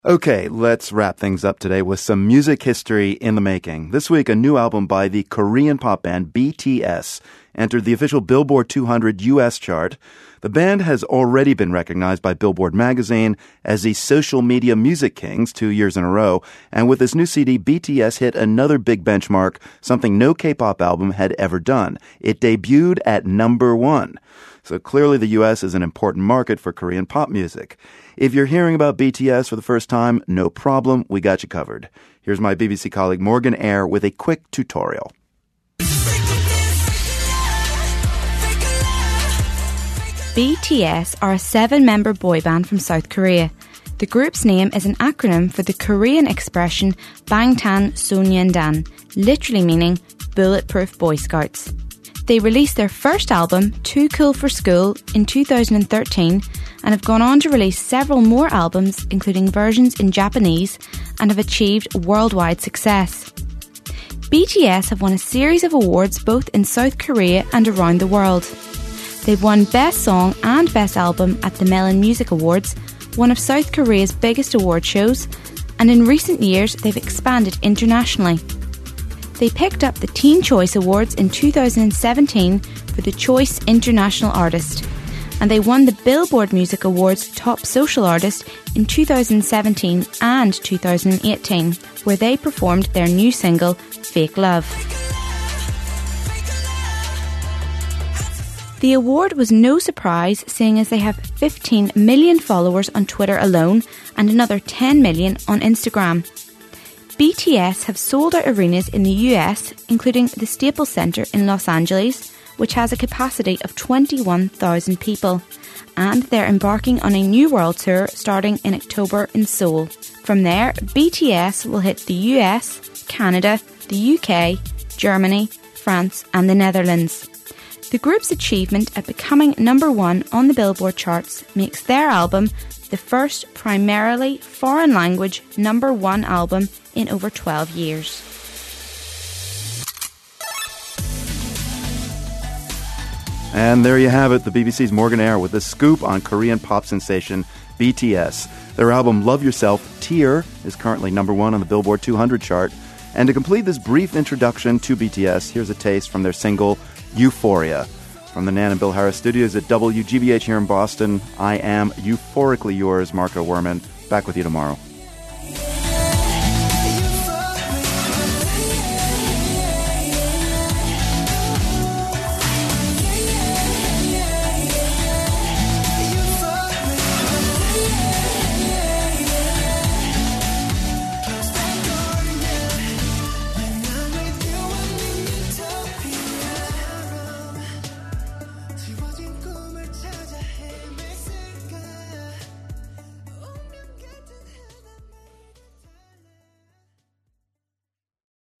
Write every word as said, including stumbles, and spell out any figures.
Okay, let's wrap things up today with some music history in the making. This week, a new album by the Korean pop band B T S entered the official Billboard two hundred U S chart. The band has already been recognized by Billboard magazine as the social media music kings two years in a row. And with this new C D, B T S hit another big benchmark, something no K-pop album had ever done. It debuted at number one. So clearly the U S is an important market for Korean pop music. If you're hearing about B T S for the first time, no problem, we got you covered. Here's my B B C colleague Morgan Eyre with a quick tutorial. B T S are a seven-member boy band from South Korea. The group's name is an acronym for the Korean expression Bangtan Sonyeondan, literally meaning Bulletproof Boy Scouts. They released their first album, Too Cool for School, in two thousand thirteen and have gone on to release several more albums, including versions in Japanese, and have achieved worldwide success. B T S have won a series of awards both in South Korea and around the world. They've won Best Song and Best Album at the Melon Music Awards, one of South Korea's biggest award shows, and in recent years they've expanded internationally. They picked up the Teen Choice Awards in two thousand seventeen for the Choice International Artist, and they won the Billboard Music Awards Top Social Artist in two thousand seventeen and two thousand eighteen, where they performed their new single, Fake Love. The award was no surprise, seeing as they have fifteen million followers on Twitter alone and another ten million on Instagram. B T S have sold out arenas in the U S, including the Staples Center in Los Angeles, which has a capacity of twenty-one thousand people, and they're embarking on a new world tour starting in October in Seoul. From there, B T S will hit the U S, Canada, the U K, Germany, France and the Netherlands. The group's achievement at becoming number one on the Billboard charts makes their album the first primarily foreign language number one album in over twelve years. And there you have it, the B B C's Morgan Eyre with the scoop on Korean pop sensation B T S. Their album Love Yourself, Tear, is currently number one on the Billboard two hundred chart. And to complete this brief introduction to B T S, here's a taste from their single Euphoria. From the Nan and Bill Harris studios at W G B H here in Boston, I am euphorically yours, Marco Werman. Back with you tomorrow.